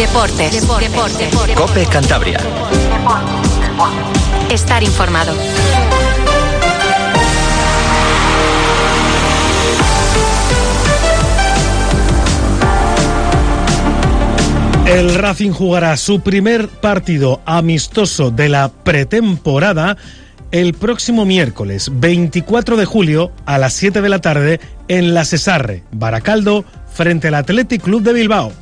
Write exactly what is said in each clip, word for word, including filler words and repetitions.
Deportes. Deportes. Deportes. COPE Cantabria. Estar informado. El Racing jugará su primer partido amistoso de la pretemporada el próximo miércoles veinticuatro de julio a las siete de la tarde en la Sesarre, Baracaldo, frente al Athletic Club de Bilbao.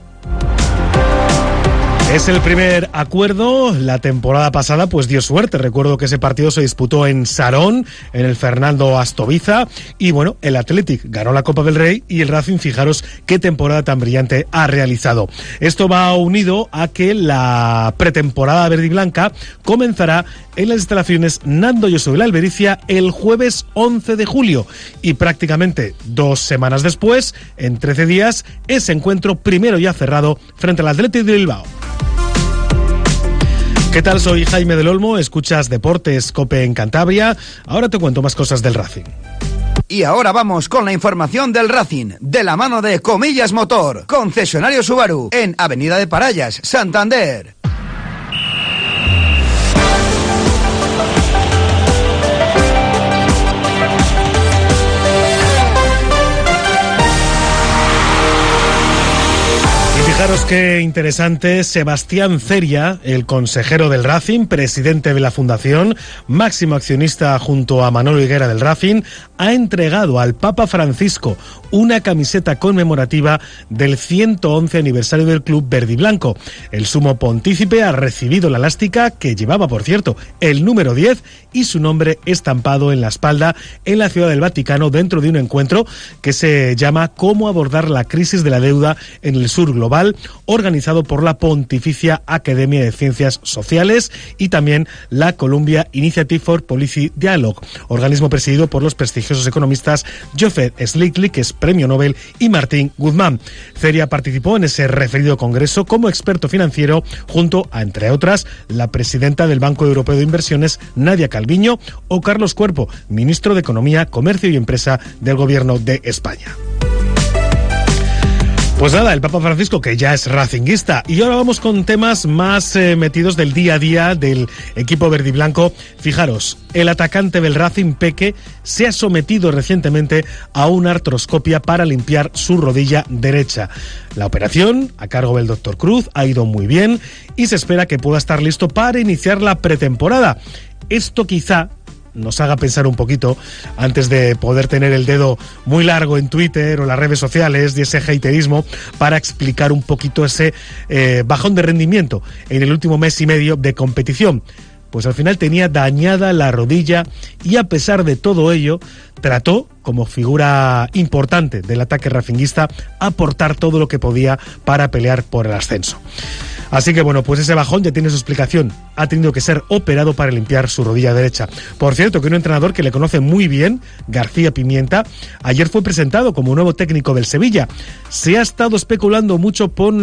Es el primer acuerdo. La temporada pasada pues dio suerte. Recuerdo que ese partido se disputó en Sarón, en el Fernando Astoviza, y bueno, el Athletic ganó la Copa del Rey y el Racing, fijaros qué temporada tan brillante ha realizado. Esto va unido a que la pretemporada verde y blanca comenzará en las instalaciones Nando Yoso de la Albericia el jueves once de julio, y prácticamente dos semanas después, en trece días, ese encuentro primero ya cerrado frente al Athletic de Bilbao. ¿Qué tal? Soy Jaime del Olmo, escuchas Deportes COPE en Cantabria. Ahora te cuento más cosas del Racing. Y ahora vamos con la información del Racing, de la mano de Comillas Motor, concesionario Subaru, en Avenida de Parallas, Santander. Fijaros qué interesante. Sebastián Ceria, el consejero del Racing, presidente de la Fundación, máximo accionista junto a Manolo Higuera del Racing, ha entregado al Papa Francisco una camiseta conmemorativa del ciento once aniversario del club verde y blanco. El sumo pontícipe ha recibido la elástica, que llevaba, por cierto, el número diez y su nombre estampado en la espalda en la Ciudad del Vaticano, dentro de un encuentro que se llama Cómo abordar la crisis de la deuda en el sur global, organizado por la Pontificia Academia de Ciencias Sociales y también la Columbia Initiative for Policy Dialogue, organismo presidido por los prestigiosos economistas Joseph Stiglitz, que es premio Nobel, y Martín Guzmán. Ceria participó en ese referido congreso como experto financiero junto a, entre otras, la presidenta del Banco Europeo de Inversiones, Nadia Calviño, o Carlos Cuerpo, ministro de Economía, Comercio y Empresa del Gobierno de España. Pues nada, el Papa Francisco, que ya es racinguista. Y ahora vamos con temas más eh, metidos del día a día del equipo verde y blanco. Fijaros, el atacante del Racing, Peque, se ha sometido recientemente a una artroscopia para limpiar su rodilla derecha. La operación, a cargo del doctor Cruz, ha ido muy bien y se espera que pueda estar listo para iniciar la pretemporada. Esto quizá nos haga pensar un poquito, antes de poder tener el dedo muy largo en Twitter o las redes sociales y ese haterismo, para explicar un poquito ese eh, bajón de rendimiento en el último mes y medio de competición. Pues al final tenía dañada la rodilla y, a pesar de todo ello, trató, como figura importante del ataque racinguista, aportar todo lo que podía para pelear por el ascenso. Así que bueno, pues ese bajón ya tiene su explicación. Ha tenido que ser operado para limpiar su rodilla derecha. Por cierto, que un entrenador que le conoce muy bien, García Pimienta, ayer fue presentado como nuevo técnico del Sevilla. Se ha estado especulando mucho con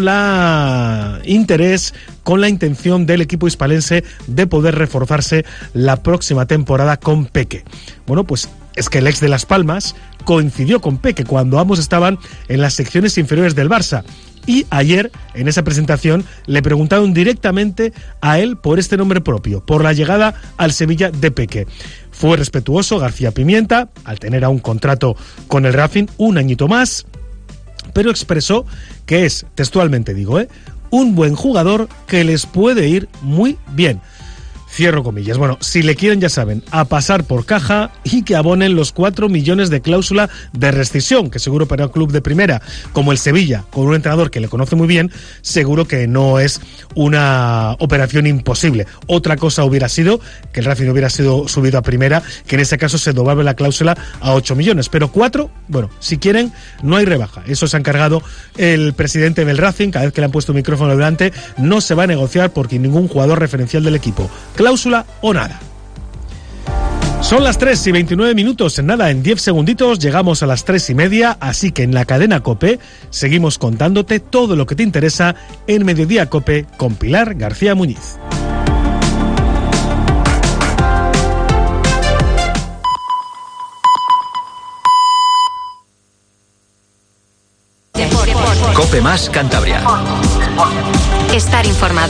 la interés, con la intención del equipo hispalense de poder reforzarse la próxima temporada con Peque. Bueno, pues es que el ex de Las Palmas coincidió con Peque cuando ambos estaban en las secciones inferiores del Barça. Y ayer, en esa presentación, le preguntaron directamente a él por este nombre propio, por la llegada al Sevilla de Peque. Fue respetuoso García Pimienta, al tener aún contrato con el Racing un añito más, pero expresó que es, textualmente digo, ¿eh? un buen jugador que les puede ir muy bien. Cierro comillas. Bueno, si le quieren, ya saben, a pasar por caja y que abonen los cuatro millones de cláusula de rescisión, que seguro para un club de primera como el Sevilla, con un entrenador que le conoce muy bien, seguro que no es una operación imposible. Otra cosa hubiera sido que el Racing hubiera sido subido a primera, que en ese caso se doblaba la cláusula a ocho millones. Pero cuatro, bueno, si quieren, no hay rebaja. Eso se ha encargado el presidente del Racing. Cada vez que le han puesto un micrófono delante, no se va a negociar porque ningún jugador referencial del equipo. Cláusula o nada. Son las tres y veintinueve minutos. En nada, en diez segunditos llegamos a las tres y media, así que en la cadena COPE seguimos contándote todo lo que te interesa en Mediodía COPE con Pilar García Muñiz. Cope Más Cantabria. Estar informado.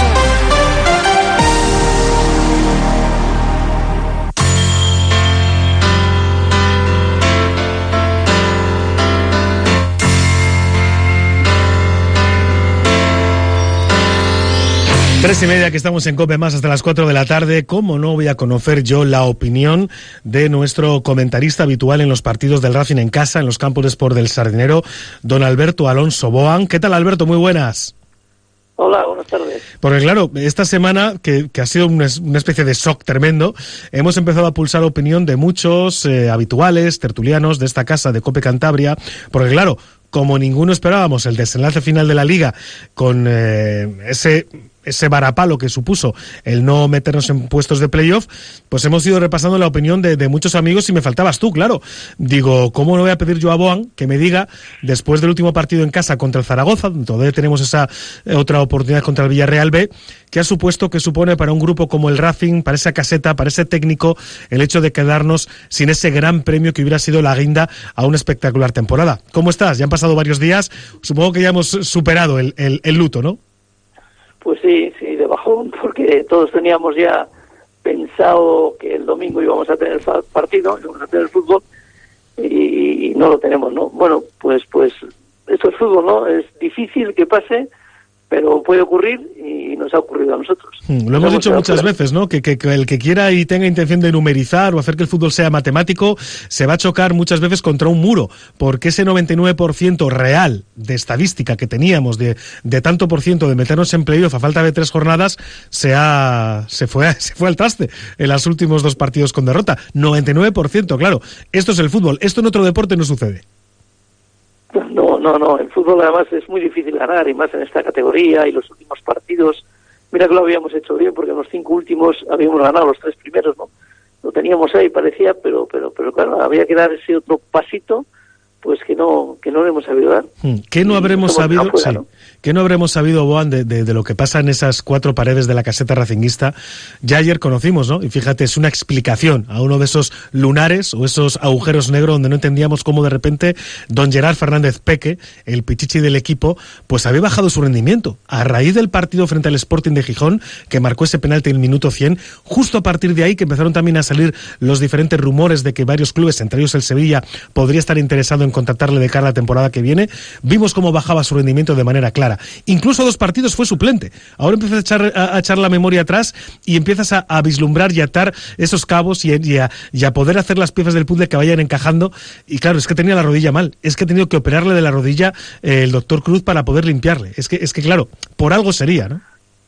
Tres y media que estamos en Cope Más hasta las cuatro de la tarde. ¿Cómo no voy a conocer yo la opinión de nuestro comentarista habitual en los partidos del Racing en casa, en los campos de Sport del Sardinero, don Alberto Alonso Boan? ¿Qué tal, Alberto? Muy buenas. Hola, buenas tardes. Porque claro, esta semana, que, que ha sido una, una especie de shock tremendo, hemos empezado a pulsar opinión de muchos eh, habituales, tertulianos de esta casa de Cope Cantabria, porque claro, como ninguno esperábamos el desenlace final de la Liga con eh, ese... ese varapalo que supuso el no meternos en puestos de playoff, pues hemos ido repasando la opinión de, de muchos amigos y me faltabas tú, claro. Digo, ¿cómo no voy a pedir yo a Boan que me diga, después del último partido en casa contra el Zaragoza, donde todavía tenemos esa eh, otra oportunidad contra el Villarreal B, qué ha supuesto, qué supone para un grupo como el Racing, para esa caseta, para ese técnico, el hecho de quedarnos sin ese gran premio que hubiera sido la guinda a una espectacular temporada? ¿Cómo estás? Ya han pasado varios días, supongo que ya hemos superado el, el, el luto, ¿no? Pues sí, sí, de bajón, porque todos teníamos ya pensado que el domingo íbamos a tener partido, íbamos a tener fútbol, y, y no lo tenemos, ¿no? Bueno, pues pues esto es fútbol, ¿no? Es difícil que pase, pero puede ocurrir y nos ha ocurrido a nosotros. Hmm, lo hemos dicho muchas veces, ¿no? Que, que, que el que quiera y tenga intención de numerizar o hacer que el fútbol sea matemático se va a chocar muchas veces contra un muro, porque ese noventa y nueve por ciento real de estadística que teníamos de, de tanto por ciento de meternos en playoff a falta de tres jornadas se ha se fue a, se fue al traste en los últimos dos partidos con derrota. noventa y nueve por ciento, claro. Esto es el fútbol. Esto en otro deporte no sucede. No, no, no. El fútbol además es muy difícil ganar, y más en esta categoría y los últimos partidos. Mira que lo habíamos hecho bien, porque en los cinco últimos habíamos ganado los tres primeros, ¿no? Lo teníamos ahí, parecía, pero pero pero claro, había que dar ese otro pasito, pues que no que no le hemos sabido dar. ¿Qué no habremos sabido? Afuera, sí. ¿no? ¿Qué no habremos sabido, Boan, de, de, de lo que pasa en esas cuatro paredes de la caseta racinguista? Ya ayer conocimos, ¿no? Y fíjate, es una explicación a uno de esos lunares o esos agujeros negros donde no entendíamos cómo de repente don Gerard Fernández Peque, el pichichi del equipo, pues había bajado su rendimiento. A raíz del partido frente al Sporting de Gijón, que marcó ese penalti en el minuto cien, justo a partir de ahí que empezaron también a salir los diferentes rumores de que varios clubes, entre ellos el Sevilla, podría estar interesado en contactarle de cara a la temporada que viene, vimos cómo bajaba su rendimiento de manera clara. Incluso dos partidos fue suplente. Ahora empiezas a echar, a, a echar la memoria atrás y empiezas a, a vislumbrar y atar esos cabos y, y, a, y a poder hacer las piezas del puzzle que vayan encajando. Y claro, es que tenía la rodilla mal. Es que ha tenido que operarle de la rodilla eh, el doctor Cruz para poder limpiarle. Es que, es que claro, por algo sería, ¿no?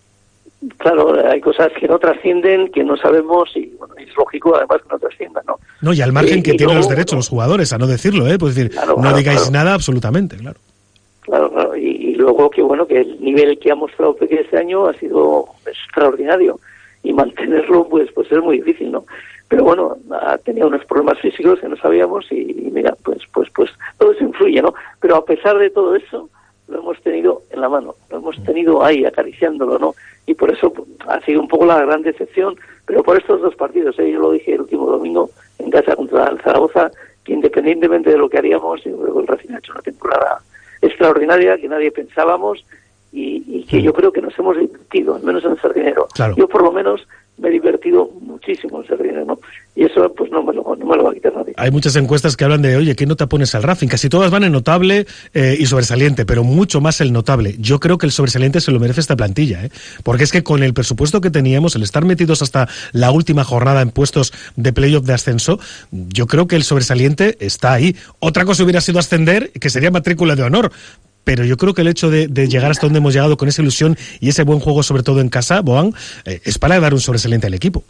Claro, hay cosas que no trascienden, que no sabemos, y bueno, es lógico además que no trasciendan, ¿no? No, y al margen y, que y tienen luego, los derechos bueno, los jugadores a no decirlo, ¿eh? Pues decir, claro, no claro, digáis claro. nada absolutamente, claro. Claro, claro. Y, y luego que bueno, que el nivel que ha mostrado Peque este año ha sido extraordinario, y mantenerlo pues pues es muy difícil, ¿no? Pero bueno, ha tenido unos problemas físicos que no sabíamos, y, y mira, pues pues pues todo eso influye, ¿no? Pero a pesar de todo eso, lo hemos tenido en la mano, lo hemos tenido ahí acariciándolo, ¿no? Y por eso pues, ha sido un poco la gran decepción, pero por estos dos partidos, ¿eh? Yo lo dije el último domingo en casa contra el Zaragoza, que independientemente de lo que haríamos, yo creo que el Racing ha hecho una temporada extraordinaria que nadie pensábamos, y, y que yo creo que nos hemos divertido, al menos en el Sardinero. Claro. Yo por lo menos me he divertido muchísimo en el Sardinero, ¿no? Y eso pues no me lo, no me lo va a quitar nadie. Hay muchas encuestas que hablan de, oye, ¿qué nota pones al Racing? Casi todas van en notable eh, y sobresaliente, pero mucho más el notable. Yo creo que el sobresaliente se lo merece esta plantilla, ¿eh? Porque es que con el presupuesto que teníamos, el estar metidos hasta la última jornada en puestos de playoff de ascenso, yo creo que el sobresaliente está ahí. Otra cosa hubiera sido ascender, que sería matrícula de honor. Pero yo creo que el hecho de, de llegar hasta donde hemos llegado con esa ilusión y ese buen juego, sobre todo en casa, Boan, eh, es para dar un sobresaliente al equipo.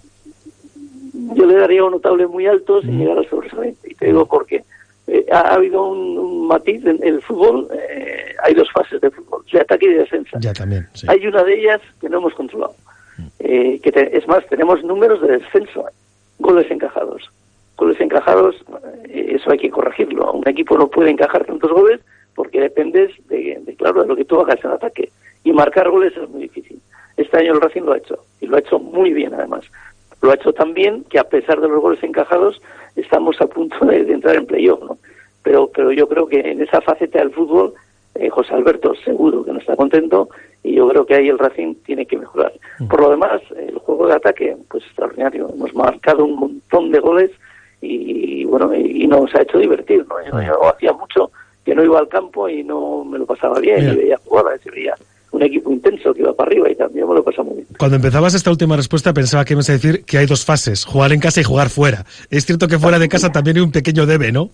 Yo le daría un notable muy alto sin mm. llegar al sobresaliente. Y te digo porque eh, ha, ha habido un, un matiz en el fútbol. Eh, hay dos fases de fútbol, de ataque y de defensa. Ya también, sí. Hay una de ellas que no hemos controlado. Mm. Eh, que te, es más, tenemos números de descenso, goles encajados. Goles encajados, eh, eso hay que corregirlo. Un equipo no puede encajar tantos goles porque dependes de, de, claro, de lo que tú hagas en ataque. Y marcar goles es muy difícil. Este año el Racing lo ha hecho, y lo ha hecho muy bien además. Lo ha hecho tan bien que a pesar de los goles encajados estamos a punto de, de entrar en playoff, ¿no? Pero pero yo creo que en esa faceta del fútbol Eh, José Alberto seguro que no está contento y yo creo que ahí el Racing tiene que mejorar. Por lo demás, el juego de ataque, pues extraordinario. Hemos marcado un montón de goles y bueno, y, y nos ha hecho divertir, ¿no? Yo, yo hacía mucho que no iba al campo y no me lo pasaba bien, Mira. y veía jugadas, y veía un equipo intenso que iba para arriba y también me lo pasaba muy bien. Cuando empezabas esta última respuesta pensaba que ibas a decir que hay dos fases, jugar en casa y jugar fuera. Es cierto que fuera de casa también hay un pequeño debe, ¿no?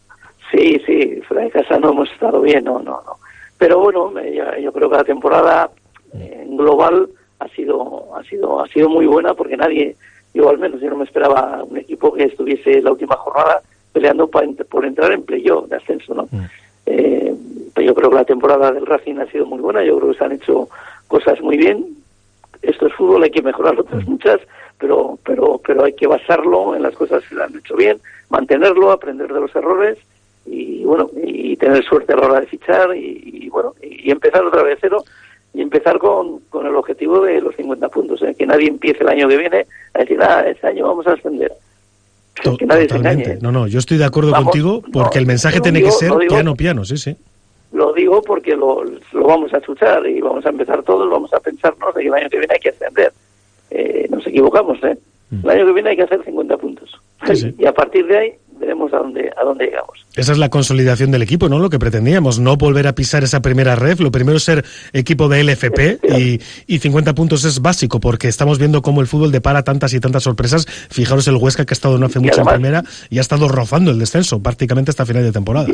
Sí, sí, fuera de casa no hemos estado bien, no, no, no. Pero bueno, yo, yo creo que la temporada en global ha sido, ha sido, ha sido muy buena porque nadie, yo al menos yo no me esperaba un equipo que estuviese la última jornada peleando pa, por entrar en playoff de ascenso, ¿no? Mm. Eh, yo creo que la temporada del Racing ha sido muy buena, yo creo que se han hecho cosas muy bien. Esto es fútbol, hay que mejorar otras muchas, pero pero pero hay que basarlo en las cosas que se han hecho bien, mantenerlo, aprender de los errores y bueno, y tener suerte a la hora de fichar y, y bueno, y empezar otra vez cero y empezar con, con el objetivo de los cincuenta puntos, ¿eh? Que nadie empiece el año que viene a decir, ah, este año vamos a ascender. To- que nadie totalmente. Se engañe. No, no, yo estoy de acuerdo vamos, contigo porque no, el mensaje tiene digo, que ser digo, piano, piano, sí, sí. Lo digo porque lo, lo vamos a escuchar y vamos a empezar todos, vamos a pensarnos de que el año que viene hay que ascender. Eh, nos equivocamos, ¿eh? Mm. El año que viene hay que hacer cincuenta puntos. Sí, sí. Y a partir de ahí veremos a dónde a dónde llegamos. Esa es la consolidación del equipo, ¿no? Lo que pretendíamos, no volver a pisar esa primera ref. Lo primero es ser equipo de L F P y, y cincuenta puntos es básico porque estamos viendo cómo el fútbol depara tantas y tantas sorpresas. Fijaros el Huesca que ha estado no hace mucho además, en primera y ha estado rozando el descenso prácticamente hasta final de temporada.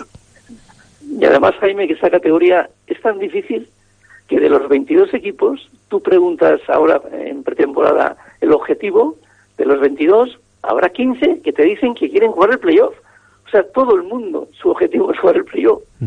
Y además, Jaime, que esa categoría es tan difícil que de los veintidós equipos, tú preguntas ahora en pretemporada el objetivo, de los veintidós habrá quince que te dicen que quieren jugar el playoff. O sea, todo el mundo, su objetivo es jugar el playoff. Mm.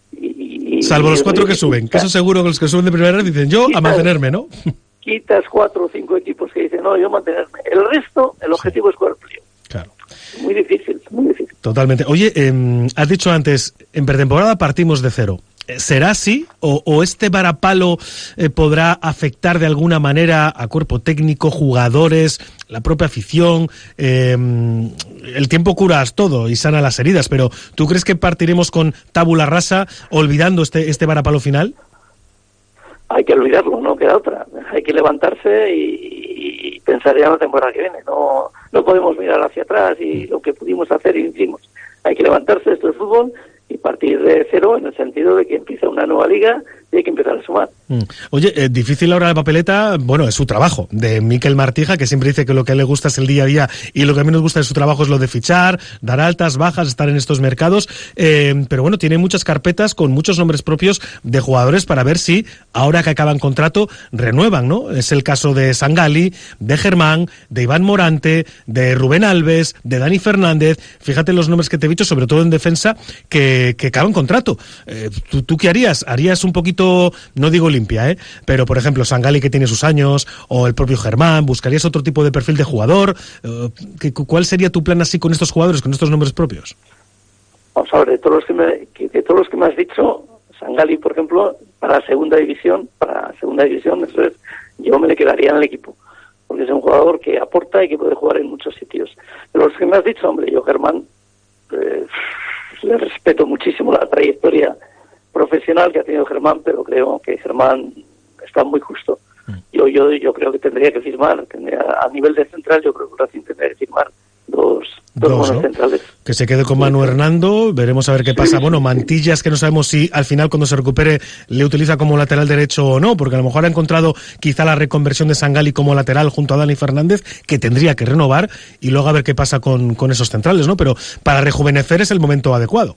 Y, y, Salvo los cuatro que suben, que eso seguro que los que suben de primera red dicen yo quitas, a mantenerme, ¿no? Quitas cuatro o cinco equipos que dicen no, yo mantenerme. El resto, el objetivo sí. es jugar el playoff. Claro. Muy difícil, muy difícil. Totalmente. Oye, eh, has dicho antes, en pretemporada partimos de cero. ¿Será así? ¿O, o este varapalo eh, podrá afectar de alguna manera a cuerpo técnico, jugadores, la propia afición? Eh, el tiempo cura todo y sana las heridas, pero ¿tú crees que partiremos con tabula rasa, olvidando este, este varapalo final? Hay que olvidarlo, no queda otra. Hay que levantarse y, y pensar ya en la temporada que viene. No, no podemos mirar hacia atrás y lo que pudimos hacer y hicimos. Hay que levantarse, esto es fútbol, y partir de cero en el sentido de que empieza una nueva liga y hay que empezar a sumar. Mm. Oye, eh, difícil ahora la papeleta, bueno, es su trabajo, de Miquel Martija, que siempre dice que lo que le gusta es el día a día y lo que a mí nos gusta de su trabajo es lo de fichar, dar altas, bajas, estar en estos mercados, eh, pero bueno, tiene muchas carpetas con muchos nombres propios de jugadores para ver si, ahora que acaban contrato, renuevan, ¿no? Es el caso de Sangali, de Germán, de Iván Morante, de Rubén Alves, de Dani Fernández, fíjate los nombres que te he dicho, sobre todo en defensa, que, que acaban contrato. Eh, ¿tú, ¿Tú qué harías? ¿Harías un poquito, no digo limpia, ¿eh? Pero por ejemplo Sangali que tiene sus años o el propio Germán, buscarías otro tipo de perfil de jugador? ¿Cuál sería tu plan así con estos jugadores, con estos nombres propios? Vamos a ver, de todos los que me, de todos los que me has dicho, Sangali por ejemplo, para segunda división, para segunda división, eso es, yo me le quedaría en el equipo, porque es un jugador que aporta y que puede jugar en muchos sitios. De los que me has dicho, hombre, yo Germán eh, le respeto muchísimo la trayectoria profesional que ha tenido Germán, pero creo que Germán está muy justo. Yo yo yo creo que tendría que firmar, tendría, a nivel de central, yo creo que Racing tendría que firmar dos, dos, dos buenos ¿no? centrales. Que se quede con Manu Hernando, veremos a ver qué pasa. Sí, bueno, Mantillas, que no sabemos si al final cuando se recupere le utiliza como lateral derecho o no, porque a lo mejor ha encontrado quizá la reconversión de Sangali como lateral junto a Dani Fernández, que tendría que renovar, y luego a ver qué pasa con, con esos centrales, ¿no? Pero para rejuvenecer es el momento adecuado.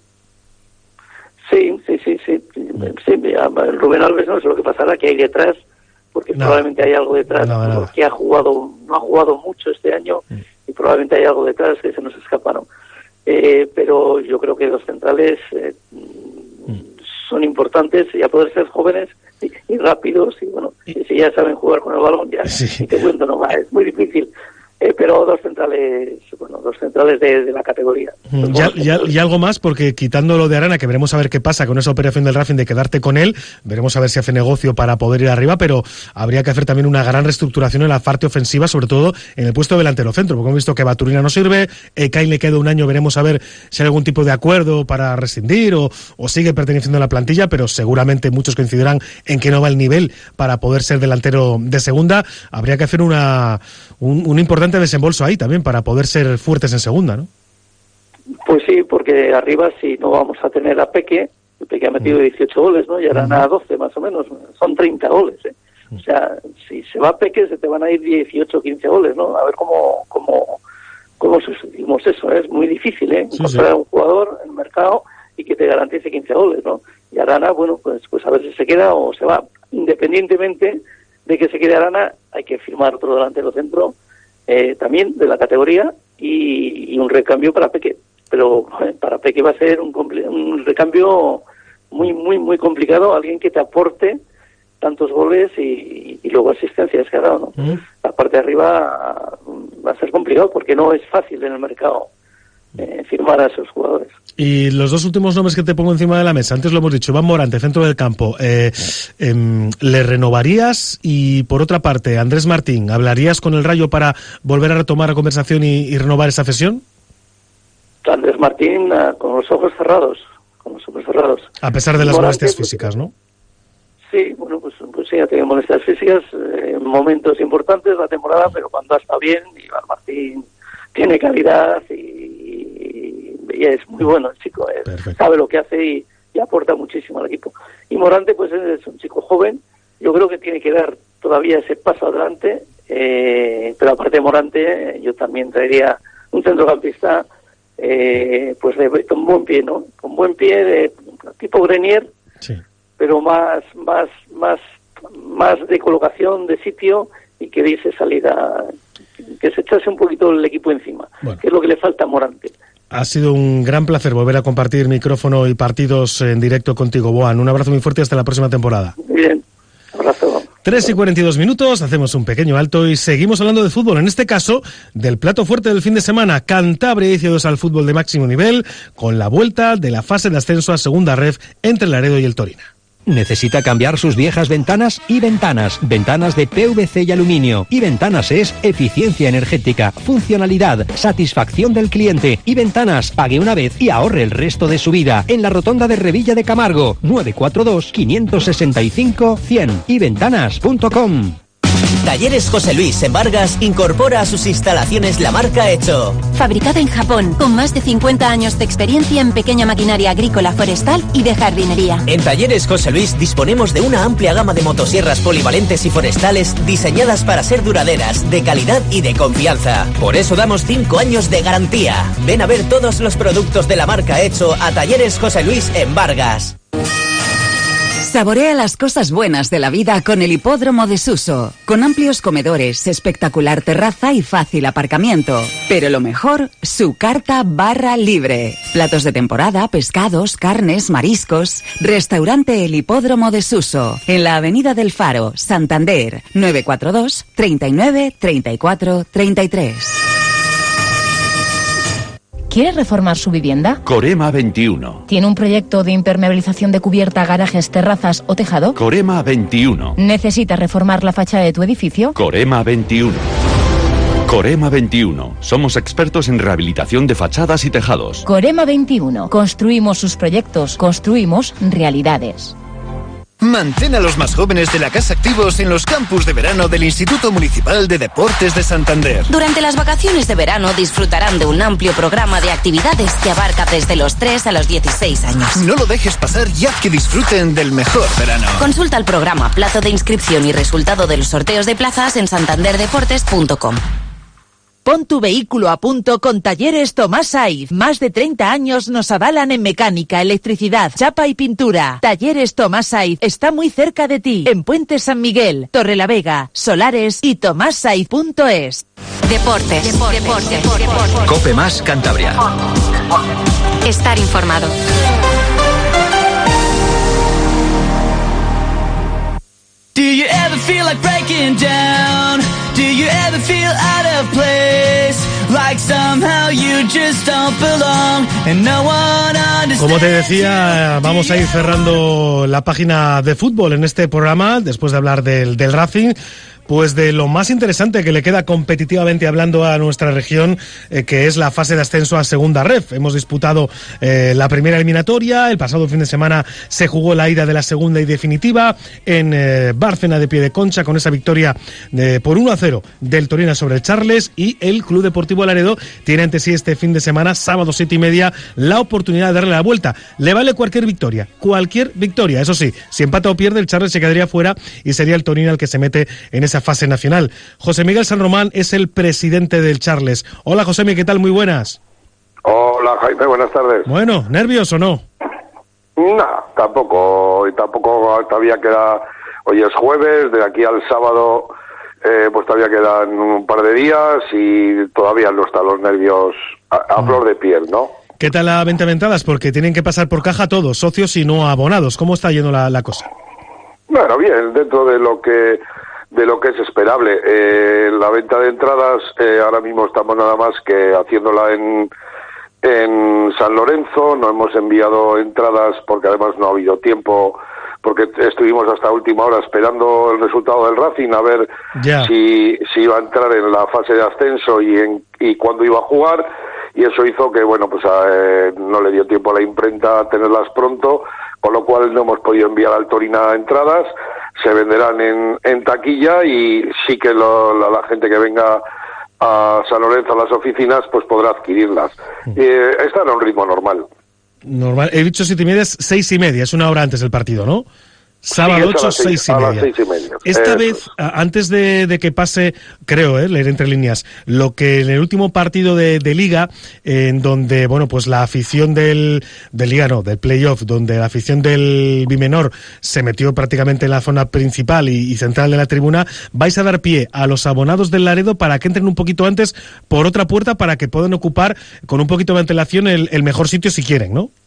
Sí, sí, sí, sí. sí el Rubén Alves no sé lo que pasará, que hay detrás, porque no, probablemente hay algo detrás, no, no, porque ha jugado, no ha jugado mucho este año mm. y probablemente hay algo detrás que se nos escaparon. Eh, pero yo creo que los centrales eh, mm. son importantes y a poder ser jóvenes y, y rápidos y bueno, y si ya saben jugar con el balón ya, sí. y te cuento nomás, es muy difícil. Eh, pero dos centrales, bueno, dos centrales de, de la categoría. Mm, ya, ya, y algo más, porque quitando lo de Arana, que veremos a ver qué pasa con esa operación del Racing de quedarte con él, veremos a ver si hace negocio para poder ir arriba, pero habría que hacer también una gran reestructuración en la parte ofensiva, sobre todo en el puesto de delantero centro, porque hemos visto que Baturina no sirve, eh, Kain le queda un año, veremos a ver si hay algún tipo de acuerdo para rescindir o, o sigue perteneciendo a la plantilla, pero seguramente muchos coincidirán en que no va el nivel para poder ser delantero de segunda. Habría que hacer una un, un importante desembolso ahí también para poder ser fuertes en segunda, ¿no? Pues sí, porque arriba si no vamos a tener a Peque, Peque ha metido dieciocho goles, ¿no? Y ahora nada doce más o menos, son treinta goles, ¿eh? O sea, si se va Peque se te van a ir dieciocho, quince goles, ¿no? A ver cómo cómo cómo sucedimos eso, ¿eh? Es muy difícil, ¿eh? Sí, encontrar sí. a un jugador en el mercado y que te garantice quince goles, ¿no? Y Arana, bueno, pues pues a ver si se queda o se va. Independientemente de que se quede Arana, hay que firmar otro delantero centro Eh, también de la categoría y, y un recambio para Peque, pero eh, para Peque va a ser un, un recambio muy muy muy complicado, alguien que te aporte tantos goles y, y luego asistencias que ha dado, ¿no? Mm. La parte de arriba va a ser complicado porque no es fácil en el mercado eh, firmar a esos jugadores. Y los dos últimos nombres que te pongo encima de la mesa, antes lo hemos dicho, Iván Morante, centro del campo, eh, eh, ¿le renovarías? Y por otra parte, Andrés Martín, ¿hablarías con el Rayo para volver a retomar la conversación y, y renovar esa cesión? Andrés Martín uh, con los ojos cerrados, con los ojos cerrados. A pesar de las Morante, molestias físicas, ¿no? Sí, bueno, pues, pues sí, ha tenido molestias físicas en eh, momentos importantes la temporada, pero cuando ha estado bien, Iván Martín tiene calidad y y es muy bueno el chico, eh, sabe lo que hace y, y aporta muchísimo al equipo. Y Morante pues es un chico joven, yo creo que tiene que dar todavía ese paso adelante, eh, pero aparte de Morante yo también traería un centrocampista eh, pues de, con buen pie, ¿no? Con buen pie de tipo Grenier, sí. Pero más más más más de colocación de sitio y que diese salida, que se echase un poquito el equipo encima, bueno. Que es lo que le falta a Morante. Ha sido un gran placer volver a compartir micrófono y partidos en directo contigo, Boan. Un abrazo muy fuerte y hasta la próxima temporada. Muy bien, abrazo. tres y cuarenta y dos minutos, hacemos un pequeño alto y seguimos hablando de fútbol, en este caso del plato fuerte del fin de semana. Cantabria dice adiós al fútbol de máximo nivel con la vuelta de la fase de ascenso a segunda ref entre Laredo y el Torina. ¿Necesita cambiar sus viejas ventanas? Y Ventanas, ventanas de P V C y aluminio. Y Ventanas es eficiencia energética, funcionalidad, satisfacción del cliente. Y Ventanas, pague una vez y ahorre el resto de su vida. En la rotonda de Revilla de Camargo, nueve cuatro dos, cinco seis cinco, cien. y ventanas punto com. Talleres José Luis en Vargas incorpora a sus instalaciones la marca Hecho. Fabricada en Japón, con más de cincuenta años de experiencia en pequeña maquinaria agrícola, forestal y de jardinería. En Talleres José Luis disponemos de una amplia gama de motosierras polivalentes y forestales diseñadas para ser duraderas, de calidad y de confianza. Por eso damos cinco años de garantía. Ven a ver todos los productos de la marca Hecho a Talleres José Luis en Vargas. Saborea las cosas buenas de la vida con el Hipódromo de Suso, con amplios comedores, espectacular terraza y fácil aparcamiento. Pero lo mejor, su carta barra libre. Platos de temporada, pescados, carnes, mariscos. Restaurante El Hipódromo de Suso, en la Avenida del Faro, Santander, nueve cuatro dos, treinta y nueve, treinta y cuatro, treinta y tres. ¿Quiere reformar su vivienda? Corema veintiuno. ¿Tiene un proyecto de impermeabilización de cubierta, garajes, terrazas o tejado? Corema veintiuno. ¿Necesita reformar la fachada de tu edificio? Corema veintiuno. Corema veintiuno. Somos expertos en rehabilitación de fachadas y tejados. Corema veintiuno. Construimos sus proyectos, construimos realidades. Mantén a los más jóvenes de la casa activos en los campus de verano del Instituto Municipal de Deportes de Santander. Durante las vacaciones de verano disfrutarán de un amplio programa de actividades que abarca desde los tres a los dieciséis años. No lo dejes pasar y haz que disfruten del mejor verano. Consulta el programa, plazo de inscripción y resultado de los sorteos de plazas en santander deportes punto com. Pon tu vehículo a punto con Talleres Tomás Saiz. Más de treinta años nos avalan en mecánica, electricidad, chapa y pintura. Talleres Tomás Saiz está muy cerca de ti. En Puente San Miguel, Torrelavega, Solares y tomás saiz punto es. Deportes. Deportes. Deportes. Deportes. Cope Más Cantabria. Estar informado. Do you ever feel like breaking down? Do you ever feel out of place? Like somehow you just don't belong and no one understands. Como te decía, vamos a ir cerrando la página de fútbol en este programa, después de hablar del, del Racing. Pues de lo más interesante que le queda competitivamente hablando a nuestra región, eh, que es la fase de ascenso a Segunda Ref. Hemos disputado eh, la primera eliminatoria, el pasado fin de semana se jugó la ida de la segunda y definitiva en eh, Bárcena de Piedeconcha, con esa victoria de, por uno a cero del Torina sobre el Charles, y el Club Deportivo Laredo tiene ante sí este fin de semana, sábado siete y media, la oportunidad de darle la vuelta. Le vale cualquier victoria, cualquier victoria. Eso sí, si empata o pierde, el Charles se quedaría fuera y sería el Torina el que se mete en esa fase nacional. José Miguel San Román es el presidente del Charles. Hola, José Miguel, ¿qué tal? Muy buenas. Hola, Jaime, buenas tardes. Bueno, ¿nervios o no? No, tampoco, y tampoco todavía queda, hoy es jueves, de aquí al sábado eh, pues todavía quedan un par de días y todavía no están los nervios a, a mm. flor de piel, ¿no? ¿Qué tal la venta de entradas? Porque tienen que pasar por caja todos, socios y no abonados. ¿Cómo está yendo la, la cosa? Bueno, bien, dentro de lo que de lo que es esperable. Eh, la venta de entradas, eh, ahora mismo estamos nada más que haciéndola en, en San Lorenzo, no hemos enviado entradas porque además no ha habido tiempo, porque estuvimos hasta última hora esperando el resultado del Racing, a ver yeah. si, si iba a entrar en la fase de ascenso y, en, y cuándo iba a jugar, y eso hizo que, bueno, pues eh, no le dio tiempo a la imprenta a tenerlas pronto, con lo cual no hemos podido enviar al Torina entradas. Se venderán en, en taquilla y sí que lo, la, la gente que venga a San Lorenzo a las oficinas pues podrá adquirirlas. Eh, están a un ritmo normal. Normal. He dicho siete y media, es seis y media, es una hora antes del partido, ¿no? Sábado ocho, seis, seis, y media. seis y media. Esta Eso. vez, antes de, de que pase, creo, eh, leer entre líneas, lo que en el último partido de, de Liga, eh, en donde, bueno, pues la afición del, del Liga, no, del playoff, donde la afición del Bimenor se metió prácticamente en la zona principal y, y central de la tribuna, vais a dar pie a los abonados del Laredo para que entren un poquito antes por otra puerta para que puedan ocupar con un poquito de antelación el, el mejor sitio si quieren, ¿no?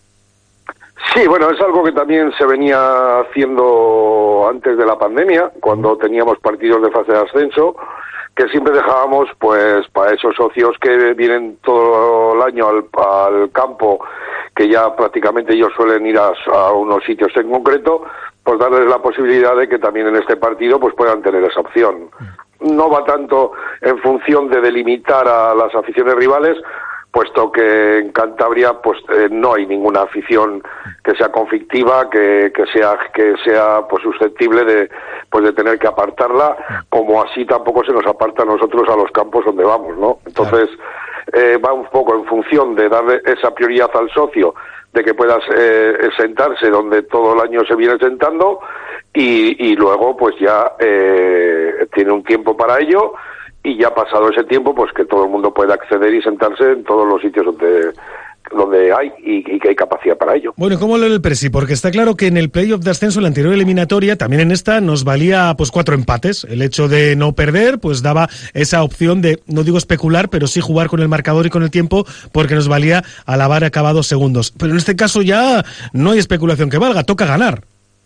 Sí, bueno, es algo que también se venía haciendo antes de la pandemia, cuando teníamos partidos de fase de ascenso, que siempre dejábamos, pues, para esos socios que vienen todo el año al, al campo, que ya prácticamente ellos suelen ir a, a unos sitios en concreto, pues darles la posibilidad de que también en este partido pues puedan tener esa opción. No va tanto en función de delimitar a las aficiones rivales, puesto que en Cantabria pues eh, no hay ninguna afición que sea conflictiva, que, que sea que sea pues susceptible de pues de tener que apartarla, como así tampoco se nos aparta a nosotros a los campos donde vamos, ¿no? Entonces eh, va un poco en función de darle esa prioridad al socio, de que puedas eh, sentarse donde todo el año se viene sentando y, y luego pues ya eh, tiene un tiempo para ello. Y ya pasado ese tiempo, pues que todo el mundo pueda acceder y sentarse en todos los sitios donde donde hay y, y que hay capacidad para ello. Bueno, ¿y cómo lo del Presi? Porque está claro que en el playoff de ascenso, en la anterior eliminatoria, también en esta nos valía pues cuatro empates. El hecho de no perder, pues daba esa opción de, no digo especular, pero sí jugar con el marcador y con el tiempo, porque nos valía al haber acabado segundos. Pero en este caso ya no hay especulación que valga, toca ganar.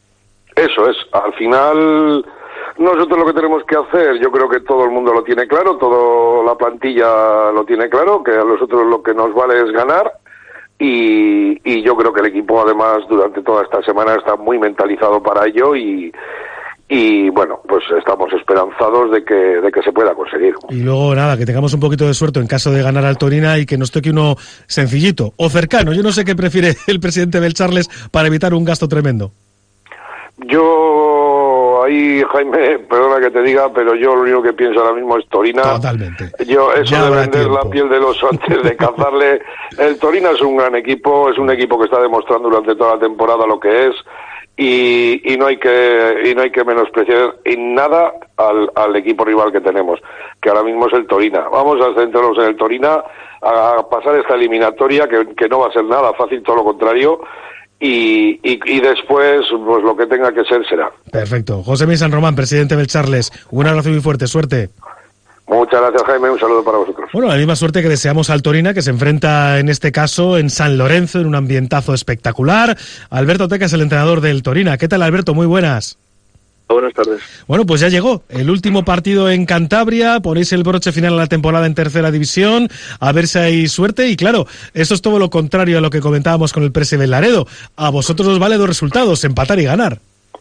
Eso es, al final nosotros lo que tenemos que hacer, yo creo que todo el mundo lo tiene claro, toda la plantilla lo tiene claro, que a nosotros lo que nos vale es ganar. Y, y yo creo que el equipo además durante toda esta semana está muy mentalizado para ello y, y bueno, pues estamos esperanzados de que, de que se pueda conseguir. Y luego nada, que tengamos un poquito de suerte en caso de ganar al Torina y que nos toque uno sencillito o cercano. Yo no sé qué prefiere el presidente del Charles para evitar un gasto tremendo. Yo ahí, Jaime, perdona que te diga, pero yo lo único que pienso ahora mismo es Torina. Totalmente. Yo, eso ya de vender tiempo. la piel del oso antes de cazarle. El Torina es un gran equipo, es un equipo que está demostrando durante toda la temporada lo que es y, y no hay que y no hay que menospreciar en nada al, al equipo rival que tenemos, que ahora mismo es el Torina. Vamos a centrarnos en el Torina, a pasar esta eliminatoria que, que no va a ser nada fácil, todo lo contrario. Y, y, y después, pues lo que tenga que ser, será. Perfecto. José Miguel San Román, presidente del Charles. Un abrazo muy fuerte. Suerte. Muchas gracias, Jaime. Un saludo para vosotros. Bueno, la misma suerte que deseamos al Torina, que se enfrenta en este caso en San Lorenzo, en un ambientazo espectacular. Alberto Teca es el entrenador del Torina. ¿Qué tal, Alberto? Muy buenas. Buenas tardes. Bueno, pues ya llegó el último partido en Cantabria, ponéis el broche final a la temporada en tercera división, a ver si hay suerte, y claro, eso es todo lo contrario a lo que comentábamos con el P S V Laredo. A vosotros os vale dos resultados, empatar y ganar.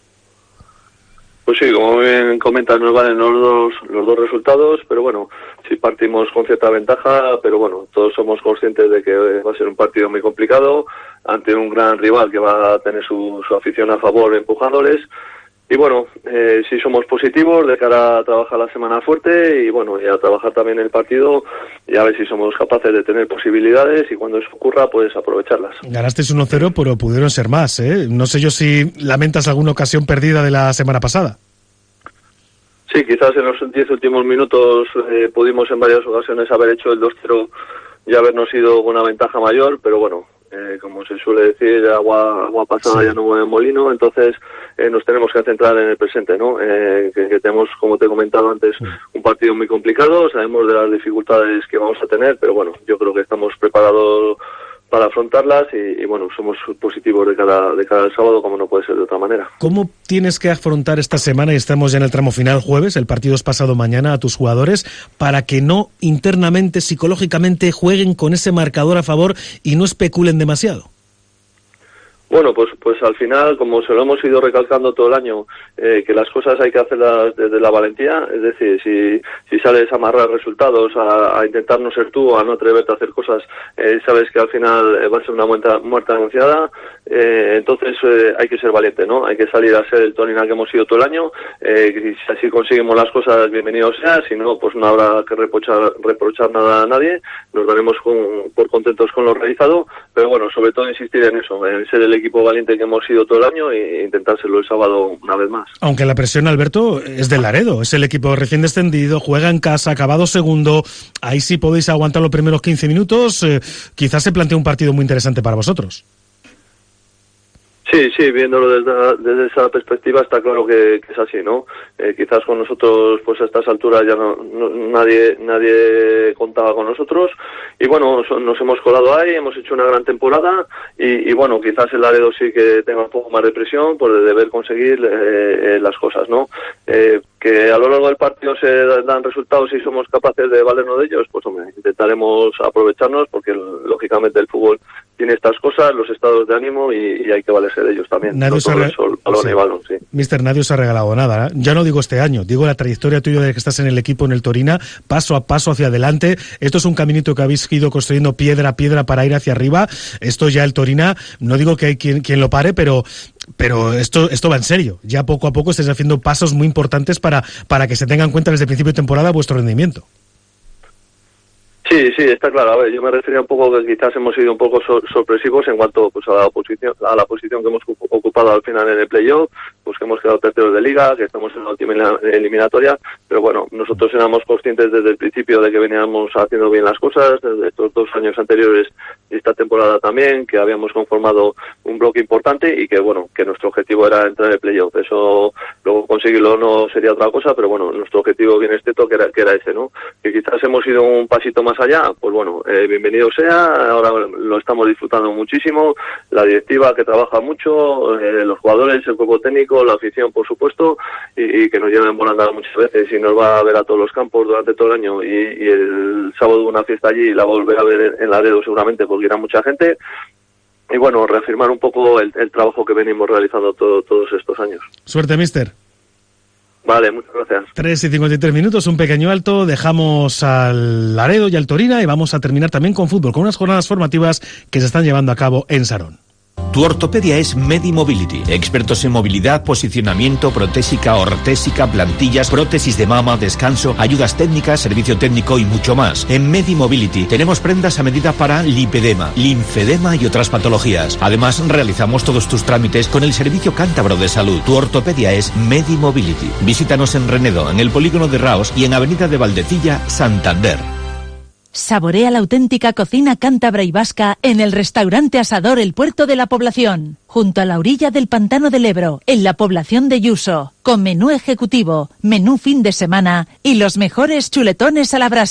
Pues sí, como bien comentas, nos valen los dos, los dos resultados, pero bueno, sí partimos con cierta ventaja, pero bueno, todos somos conscientes de que va a ser un partido muy complicado, ante un gran rival que va a tener su, su afición a favor empujándoles. Y bueno, eh, sí somos positivos de cara a trabajar la semana fuerte y bueno, y a trabajar también el partido y a ver si somos capaces de tener posibilidades y cuando eso ocurra, pues aprovecharlas. Ganasteis uno cero, pero pudieron ser más, ¿eh? No sé yo si lamentas alguna ocasión perdida de la semana pasada. Sí, quizás en los diez últimos minutos eh, pudimos en varias ocasiones haber hecho el dos cero y habernos ido con una ventaja mayor, pero bueno, eh, como se suele decir, agua, agua pasada sí. Ya no mueve molino, entonces eh, nos tenemos que centrar en el presente, ¿no? Eh, que, que tenemos, como te he comentado antes, sí. un partido muy complicado, sabemos de las dificultades que vamos a tener, pero bueno, yo creo que estamos preparados para afrontarlas y, y bueno, somos positivos de cada, de cada sábado, como no puede ser de otra manera. ¿Cómo tienes que afrontar esta semana, y estamos ya en el tramo final jueves, el partido es pasado mañana, a tus jugadores, para que no internamente, psicológicamente, jueguen con ese marcador a favor y no especulen demasiado? Bueno, pues pues al final, como se lo hemos ido recalcando todo el año, eh, que las cosas hay que hacerlas desde la valentía, es decir, si si sales a amarrar resultados, a, a intentar no ser tú, a no atreverte a hacer cosas, eh, sabes que al final va a ser una muerta, muerte anunciada, eh, entonces eh, hay que ser valiente, ¿no? Hay que salir a ser el Torina que hemos sido todo el año, eh, y si así conseguimos las cosas, bienvenido sea, si no, pues no habrá que reprochar, reprochar nada a nadie, nos daremos con, por contentos con lo realizado, pero bueno, sobre todo insistir en eso, en ser el equipo valiente que hemos sido todo el año e intentárselo el sábado una vez más. Aunque la presión, Alberto, es del Laredo, es el equipo recién descendido, juega en casa, acabado segundo, ahí sí podéis aguantar los primeros quince minutos, eh, quizás se plantea un partido muy interesante para vosotros. Sí, sí, viéndolo desde, desde esa perspectiva está claro que, que es así, ¿no? Eh, quizás con nosotros, pues a estas alturas ya no, no nadie nadie contaba con nosotros y bueno, so, nos hemos colado ahí, hemos hecho una gran temporada y, y bueno, quizás el Laredo sí que tenga un poco más de presión por el deber conseguir eh, eh, las cosas, ¿no? Eh, que a lo largo del partido se dan resultados y somos capaces de valernos de ellos, pues hombre, intentaremos aprovecharnos porque lógicamente el fútbol tiene estas cosas, los estados de ánimo y, y hay que valerse de ellos también. Nadie no os ha re... sol, balón sí. y balón, sí. Mister, nadie os ha regalado nada, ¿eh? Ya no digo este año, digo la trayectoria tuya de que estás en el equipo en el Torina, paso a paso hacia adelante. Esto es un caminito que habéis ido construyendo piedra a piedra para ir hacia arriba. Esto ya el Torina, no digo que hay quien, quien lo pare, pero pero esto esto va en serio. Ya poco a poco estáis haciendo pasos muy importantes para, para que se tenga en cuenta desde el principio de temporada vuestro rendimiento. Sí, sí, está claro. A ver, yo me refería un poco que quizás hemos sido un poco so- sorpresivos en cuanto pues a la posición a la posición que hemos ocupado al final en el playoff, pues que hemos quedado terceros de liga, que estamos en la última eliminatoria, pero bueno, nosotros éramos conscientes desde el principio de que veníamos haciendo bien las cosas, desde estos dos años anteriores y esta temporada también, que habíamos conformado un bloque importante y que bueno, que nuestro objetivo era entrar en el playoff. Eso luego conseguirlo no sería otra cosa, pero bueno, nuestro objetivo bien estético que era, que era ese, ¿no? Que quizás hemos ido un pasito más allá, pues bueno, eh, bienvenido sea, ahora lo estamos disfrutando muchísimo, la directiva que trabaja mucho, eh, los jugadores, el cuerpo técnico, la afición por supuesto, y, y que nos lleven volando muchas veces y nos va a ver a todos los campos durante todo el año y, y el sábado una fiesta allí y la volverá a ver en Laredo seguramente porque irá mucha gente. Y bueno, reafirmar un poco el, el trabajo que venimos realizando todo, todos estos años. Suerte, mister. Vale, muchas gracias. tres y cincuenta y tres minutos, un pequeño alto, dejamos al Laredo y al Torina y vamos a terminar también con fútbol, con unas jornadas formativas que se están llevando a cabo en Sarón. Tu ortopedia es MediMobility, expertos en movilidad, posicionamiento, protésica, ortésica, plantillas, prótesis de mama, descanso, ayudas técnicas, servicio técnico y mucho más. En MediMobility tenemos prendas a medida para lipedema, linfedema y otras patologías. Además, realizamos todos tus trámites con el Servicio Cántabro de Salud. Tu ortopedia es MediMobility. Visítanos en Renedo, en el Polígono de Raos y en Avenida de Valdecilla, Santander. Saborea la auténtica cocina cántabra y vasca en el restaurante Asador El Puerto de la Población, junto a la orilla del Pantano del Ebro, en la población de Yuso, con menú ejecutivo, menú fin de semana y los mejores chuletones a la brasa.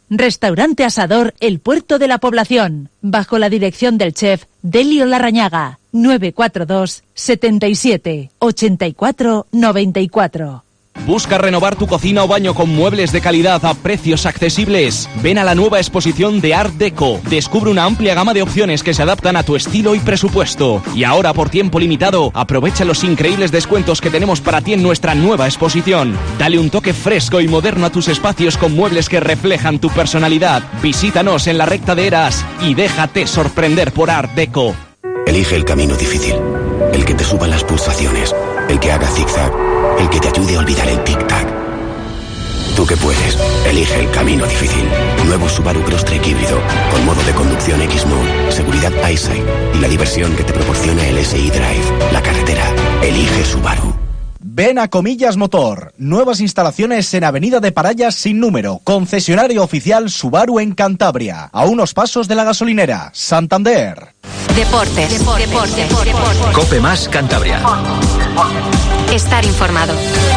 Restaurante Asador El Puerto de la Población, bajo la dirección del chef Delio Larrañaga. nueve cuatro dos, setenta y siete, ochenta y cuatro, noventa y cuatro. ¿Busca renovar tu cocina o baño con muebles de calidad a precios accesibles? Ven a la nueva exposición de Art Deco. Descubre una amplia gama de opciones que se adaptan a tu estilo y presupuesto. Y ahora, por tiempo limitado, aprovecha los increíbles descuentos que tenemos para ti en nuestra nueva exposición. Dale un toque fresco y moderno a tus espacios con muebles que reflejan tu personalidad. Visítanos en la recta de Eras y déjate sorprender por Art Deco. Elige el camino difícil, el que te suba las pulsaciones, el que haga zigzag, el que te ayude a olvidar el tic-tac. Tú que puedes, elige el camino difícil. Nuevo Subaru Crosstrek híbrido, con modo de conducción X-Mode, seguridad EyeSight y la diversión que te proporciona el S I Drive. La carretera, elige Subaru. Ven a Comillas Motor, nuevas instalaciones en Avenida de Parayas sin número, concesionario oficial Subaru en Cantabria, a unos pasos de la gasolinera, Santander. Deportes, deportes, deportes, deportes. Cope Más Cantabria. Estar informado.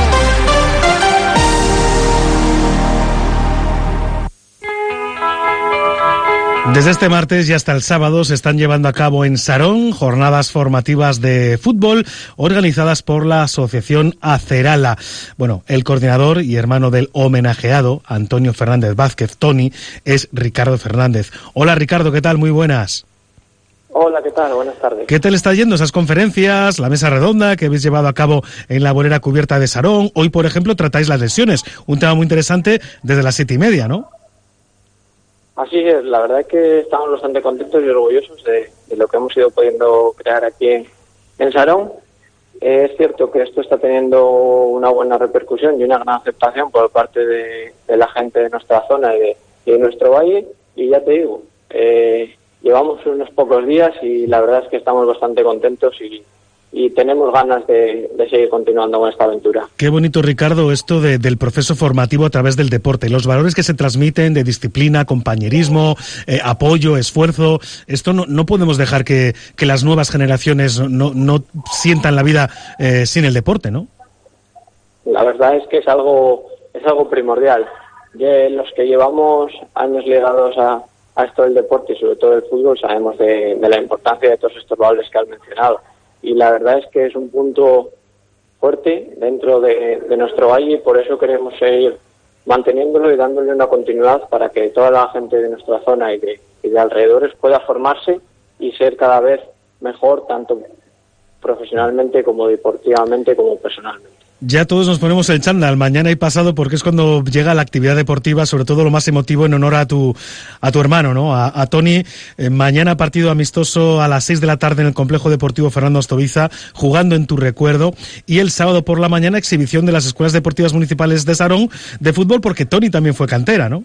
Desde este martes y hasta el sábado se están llevando a cabo en Sarón jornadas formativas de fútbol organizadas por la asociación Acerala. Bueno, el coordinador y hermano del homenajeado, Antonio Fernández Vázquez, Tony, es Ricardo Fernández. Hola Ricardo, ¿qué tal? Muy buenas. Hola, ¿qué tal? Buenas tardes. ¿Qué tal está yendo esas conferencias, la mesa redonda que habéis llevado a cabo en la bolera cubierta de Sarón? Hoy, por ejemplo, tratáis las lesiones, un tema muy interesante desde las siete y media, ¿no? Así es, la verdad es que estamos bastante contentos y orgullosos de, de lo que hemos ido pudiendo crear aquí en, en Sarón. Eh, es cierto que esto está teniendo una buena repercusión y una gran aceptación por parte de, de la gente de nuestra zona y de, y de nuestro valle, y ya te digo, eh, llevamos unos pocos días y la verdad es que estamos bastante contentos y, y tenemos ganas de, de seguir continuando con esta aventura. Qué bonito, Ricardo, esto de, del proceso formativo a través del deporte, los valores que se transmiten de disciplina, compañerismo, eh, apoyo, esfuerzo. Esto no, no podemos dejar que, que las nuevas generaciones no, no sientan la vida eh, sin el deporte, ¿no? La verdad es que es algo, es algo primordial. De los que llevamos años ligados a a esto del deporte y sobre todo del fútbol, sabemos de, de la importancia de todos estos valores que has mencionado, y la verdad es que es un punto fuerte dentro de, de nuestro valle, y por eso queremos seguir manteniéndolo y dándole una continuidad para que toda la gente de nuestra zona y de, y de alrededores pueda formarse y ser cada vez mejor, tanto profesionalmente como deportivamente como personalmente. Ya todos nos ponemos el chándal mañana y pasado, porque es cuando llega la actividad deportiva, sobre todo lo más emotivo en honor a tu a tu hermano, ¿no? A, a Tony. Eh, mañana partido amistoso a las seis de la tarde en el Complejo Deportivo Fernando Ostoviza, jugando en tu recuerdo. Y el sábado por la mañana exhibición de las Escuelas Deportivas Municipales de Sarón de fútbol, porque Tony también fue cantera, ¿no?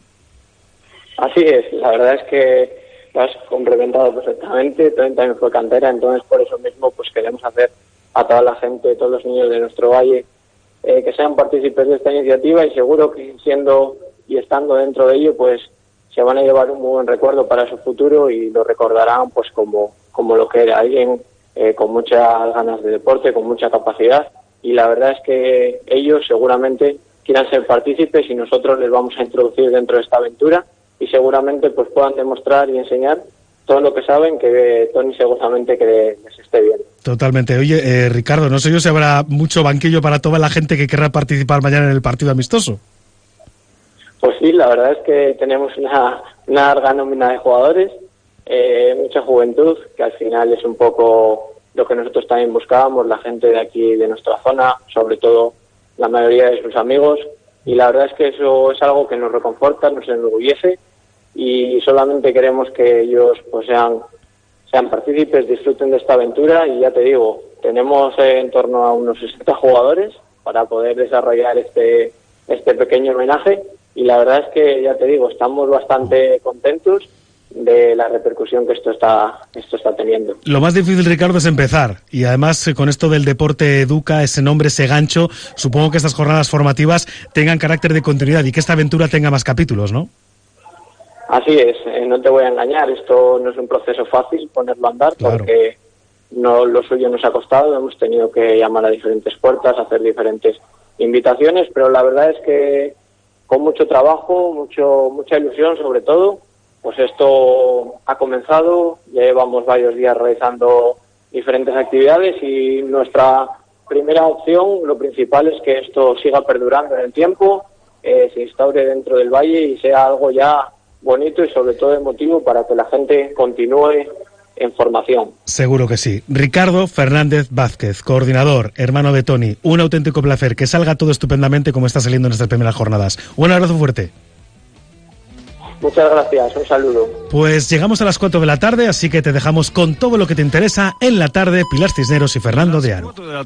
Así es, la verdad es que lo has complementado perfectamente. Tony también fue cantera, entonces por eso mismo pues queremos hacer a toda la gente, todos los niños de nuestro valle, Eh, que sean partícipes de esta iniciativa, y seguro que siendo y estando dentro de ello, pues se van a llevar un muy buen recuerdo para su futuro y lo recordarán pues como, como lo que era, alguien eh, con muchas ganas de deporte, con mucha capacidad, y la verdad es que ellos seguramente quieran ser partícipes y nosotros les vamos a introducir dentro de esta aventura y seguramente pues puedan demostrar y enseñar todo lo que saben, que Tony seguramente que les esté bien. Totalmente. Oye, eh, Ricardo, no sé yo si habrá mucho banquillo para toda la gente que querrá participar mañana en el partido amistoso. Pues sí, la verdad es que tenemos una, una larga nómina de jugadores, eh, mucha juventud, que al final es un poco lo que nosotros también buscábamos, la gente de aquí, de nuestra zona, sobre todo la mayoría de sus amigos, y la verdad es que eso es algo que nos reconforta, nos enorgullece, y solamente queremos que ellos pues sean sean partícipes, disfruten de esta aventura, y ya te digo, tenemos eh, en torno a unos sesenta jugadores para poder desarrollar este este pequeño homenaje, y la verdad es que ya te digo, estamos bastante contentos de la repercusión que esto está esto está teniendo. Lo más difícil, Ricardo, es empezar, y además con esto del deporte educa, ese nombre, ese gancho, supongo que estas jornadas formativas tengan carácter de continuidad y que esta aventura tenga más capítulos, ¿no? Así es, eh, no te voy a engañar, esto no es un proceso fácil ponerlo a andar, claro, porque no lo suyo nos ha costado, hemos tenido que llamar a diferentes puertas, hacer diferentes invitaciones, pero la verdad es que con mucho trabajo, mucho mucha ilusión sobre todo. Pues esto ha comenzado, ya llevamos varios días realizando diferentes actividades y nuestra primera opción, lo principal es que esto siga perdurando en el tiempo, eh, se instaure dentro del valle y sea algo ya bonito y sobre todo emotivo para que la gente continúe en formación. Seguro que sí. Ricardo Fernández Vázquez, coordinador, hermano de Tony, un auténtico placer, que salga todo estupendamente como está saliendo en estas primeras jornadas. Un abrazo fuerte. Muchas gracias, un saludo. Pues llegamos a las cuatro de la tarde, así que te dejamos con todo lo que te interesa en la tarde, Pilar Cisneros y Fernando de Aro.